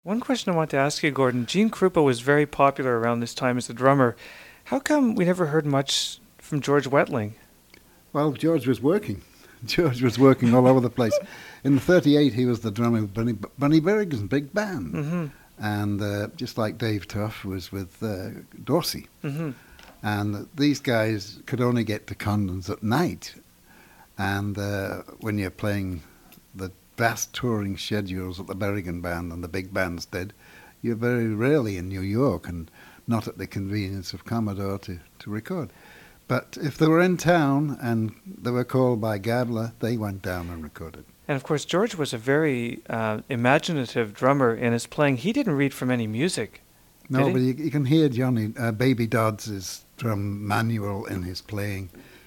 One question I want to ask you, Gordon. Gene Krupa was very popular around this time as a drummer. How come we never heard much from George Wetling? Well, George was working. George was working all over the place. In '38, he was the drummer of Bunny Berrigan's big band. Mm-hmm. And just like Dave Tuff was with Dorsey. Mm-hmm. And these guys could only get to Condon's at night. And when you're playing the vast touring schedules that the Berrigan Band and the big bands did, you're very rarely in New York and not at the convenience of Commodore to record. But if they were in town and they were called by Gabler, they went down and recorded. And of course, George was a very imaginative drummer in his playing. He didn't read from any music. No, but you can hear Johnny Baby Dodds' drum manual in his playing.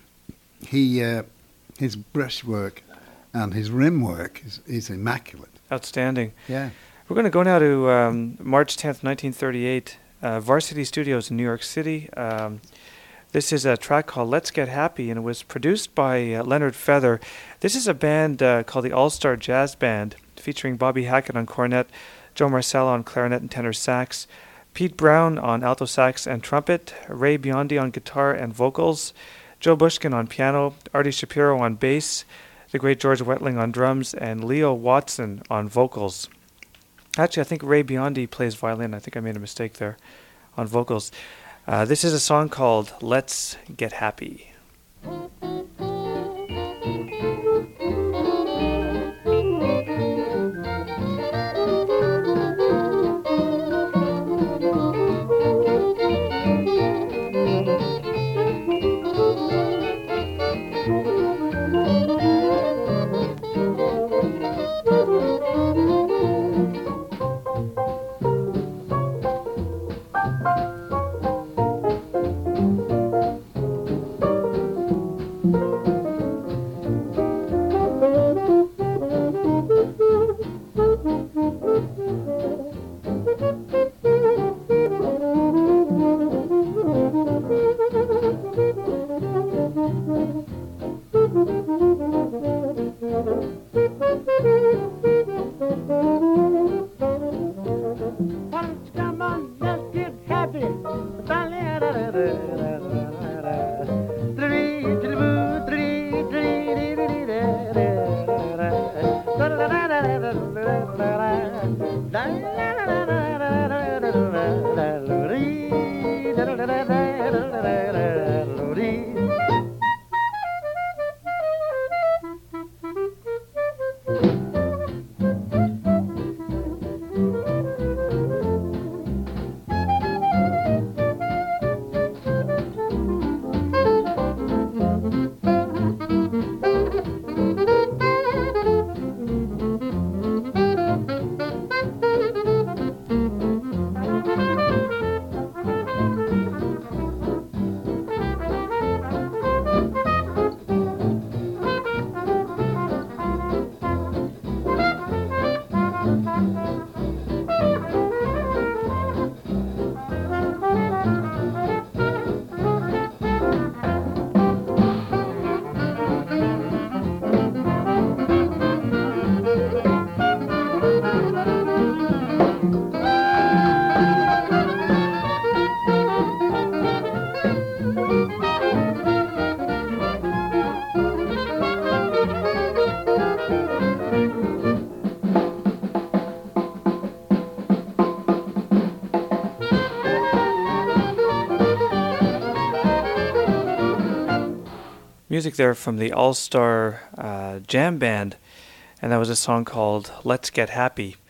His brushwork and his rim work is immaculate. Outstanding. Yeah. We're going to go now to March 10th, 1938, Varsity Studios in New York City. This is a track called Let's Get Happy, and it was produced by Leonard Feather. This is a band called the All-Star Jazz Band, featuring Bobby Hackett on cornet, Joe Marcello on clarinet and tenor sax, Pete Brown on alto sax and trumpet, Ray Biondi on guitar and vocals, Joe Bushkin on piano, Artie Shapiro on bass, the great George Wetling on drums, and Leo Watson on vocals. Actually, I think Ray Biondi plays violin. I think I made a mistake there on vocals. This is a song called Let's Get Happy. Music there from the All-Star Jam Band, and that was a song called Let's Get Happy.